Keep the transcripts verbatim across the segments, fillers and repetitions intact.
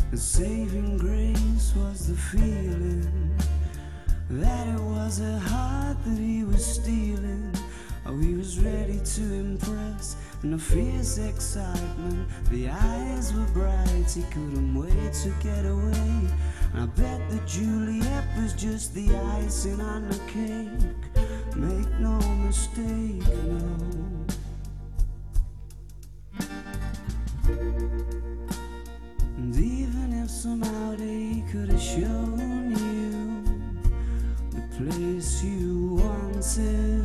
The saving grace was the feeling that it was a heart that he was stealing. Oh, he was ready to impress, and a fierce excitement. The eyes were bright, he couldn't wait to get away. And I bet that Juliet was just the icing on the cake. Make no mistake, no. And even if somehow they could have shown you the place you wanted,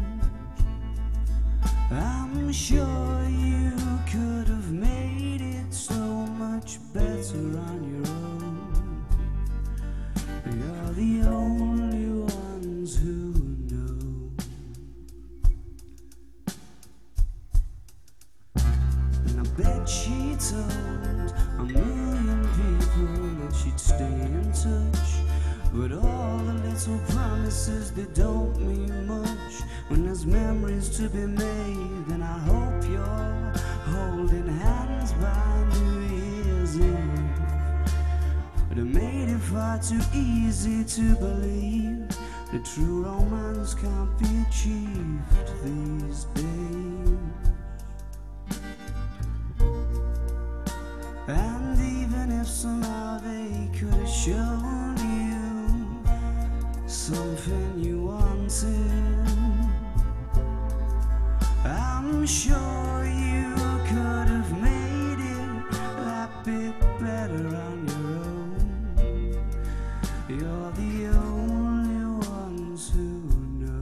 I'm sure you could have made it so much better on your own. You're the only ones who know. And I bet she told a million people that she'd stay in touch, but all the little promises, they don't mean much when there's memories to be made. And I hope you're holding hands by New Year's Eve. But it made it far too easy to believe that true romance can't be achieved these days. And even if somehow they could have shown you something you wanted, I'm sure you could have made it that bit better on your own. You're the only ones who know.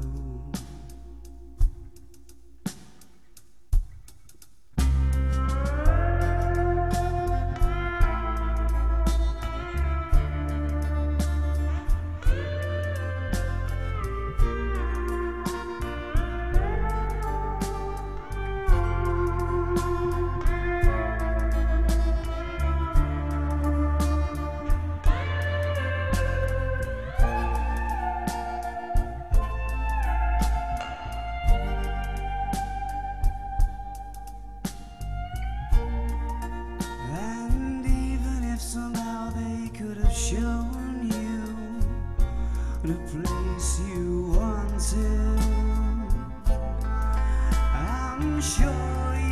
Shown you the place you wanted, I'm sure